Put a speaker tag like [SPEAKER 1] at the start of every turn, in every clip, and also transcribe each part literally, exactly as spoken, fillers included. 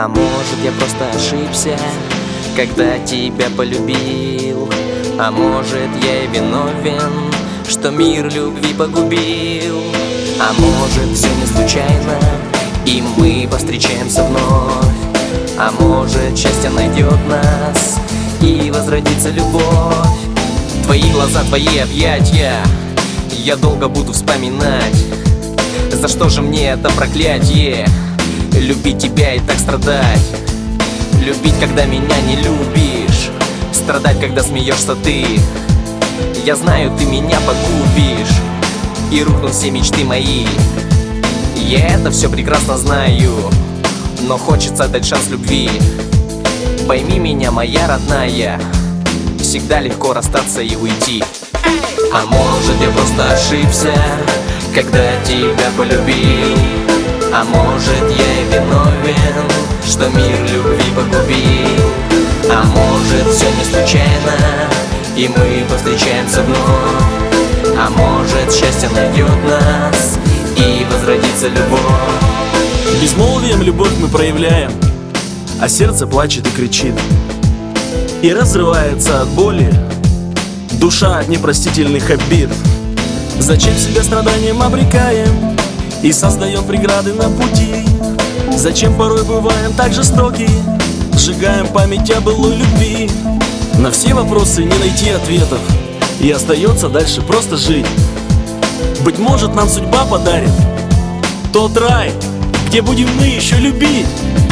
[SPEAKER 1] А может, я просто ошибся, когда тебя полюбил. А может, я и виновен, что мир любви погубил. А может, все не случайно, и мы повстречаемся вновь. А может, счастье найдет нас, и возродится любовь. Твои глаза, твои объятия я долго буду вспоминать. За что же мне это проклятие? Любить тебя и так страдать. Любить, когда меня не любишь. Страдать, когда смеешься ты. Я знаю, ты меня погубишь, и рухнут все мечты мои. Я это все прекрасно знаю, но хочется дать шанс любви. Пойми меня, моя родная, всегда легко расстаться и уйти. А может, я просто ошибся, когда тебя полюбил. А может, я и виновен, что мир любви погубил. А может, все не случайно, и мы повстречаемся вновь. А может, счастье найдет нас, и возродится любовь.
[SPEAKER 2] Безмолвием любовь мы проявляем, а сердце плачет и кричит, и разрывается от боли душа от непростительных обид. Зачем себя страданием обрекаем и создаем преграды на пути? Зачем порой бываем так жестоки, сжигаем память о былой любви? На все вопросы не найти ответов, и остается дальше просто жить. Быть может, нам судьба подарит тот рай, где будем мы еще любить.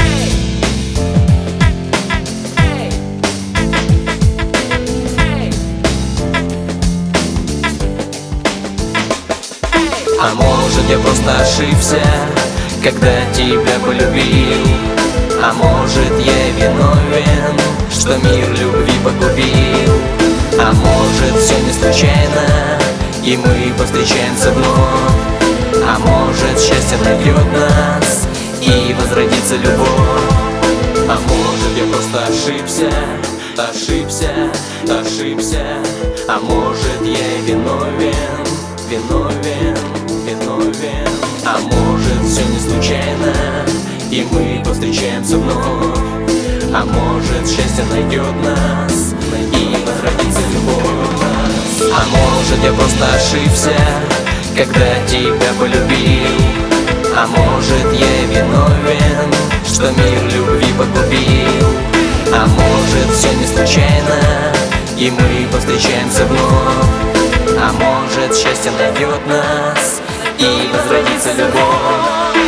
[SPEAKER 1] А может, я просто ошибся, когда тебя полюбил. А может, я и виновен, что мир любви погубил. А может, все не случайно, и мы повстречаемся вновь. А может, счастье найдет нас, и возродится любовь. А может, я просто ошибся, ошибся, ошибся. А может, я и виновен, виновен, виновен. А может, все не случайно, и мы повстречаемся вновь. А может, счастье найдет нас, и возродится любовь. А может, я просто ошибся, когда тебя полюбил. А может, я и виновен, что мир любви погубил. А может, все не случайно, и мы повстречаемся вновь. А может, счастье найдет нас, и возродится любовь.